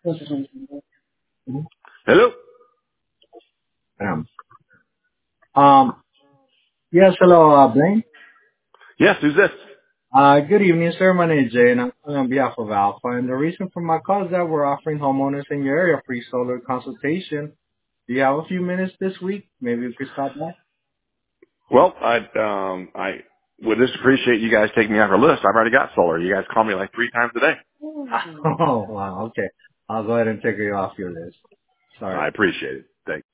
Hello? Um, um, yes, hello, Blaine. Yes, who's this? Good evening, sir. My name is Jay, and I'm calling on behalf of Alpha. And the reason for my call is that we're offering homeowners in your area free solar consultation. Do you have a few minutes this week? Maybe we could stop by. Well, I would just appreciate you guys taking me off your list. I've already got solar. You guys call me like 3 times a day. Oh, wow. Okay. I'll go ahead and take you off your list. Sorry. I appreciate it. Thank you.